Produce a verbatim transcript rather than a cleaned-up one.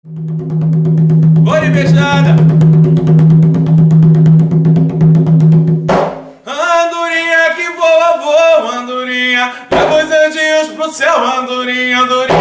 Oi, beijada. Andorinha que voa, voa, andorinha, leva os anjinhos pro céu, andorinha, andorinha.